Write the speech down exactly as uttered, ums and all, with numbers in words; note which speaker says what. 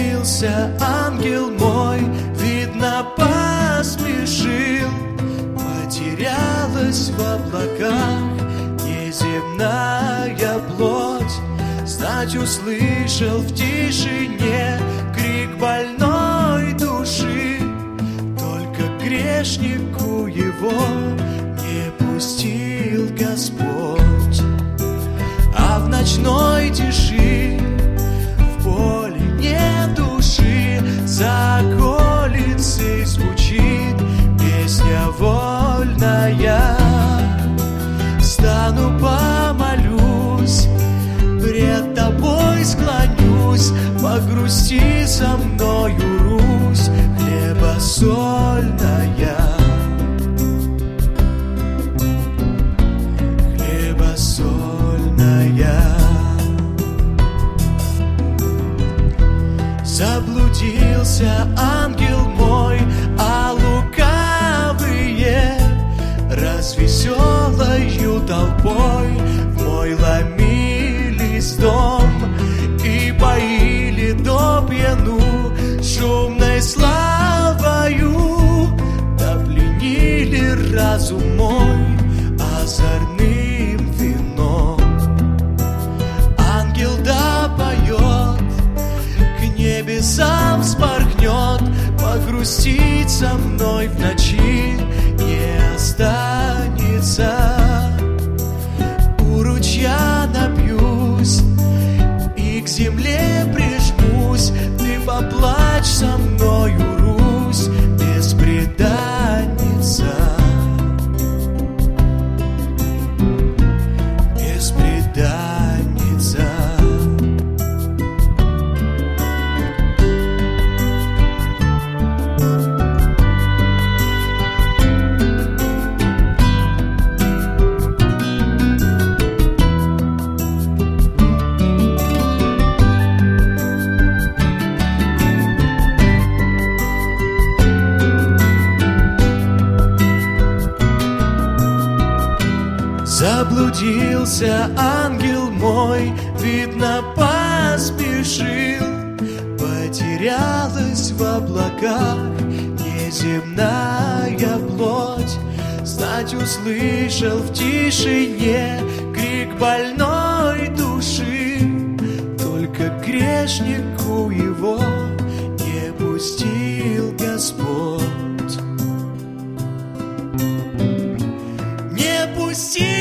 Speaker 1: Заблудился ангел мой, видно, поспешил. Потерялась в облаках неземная плоть. Знать услышал в тишине крик больной души. Только грешнику его не пустил Господь. А в ночной тиши, в поле нет души, за околицей звучит песня вольная. Встану, помолюсь, пред тобой склонюсь, погрусти со мною, Русь хлебосольная. Заблудился ангел мой, а лукавые развеселою толпой в мой ломились дом и поили до пьяну шумной славою, да пленили разум мой озорным вином. Ангел да поет, небесам вспорхнет, погрустить со мной в ночи не останется. У ручья напьюсь и к земле прижмусь, ты поплачь со мною, Русь бесприданница. Бесприданница. Заблудился ангел мой, видно, поспешил. Потерялась в облаках неземная плоть. Знать услышал в тишине крик больной души. Только грешнику его не пустил Господь. Не пустил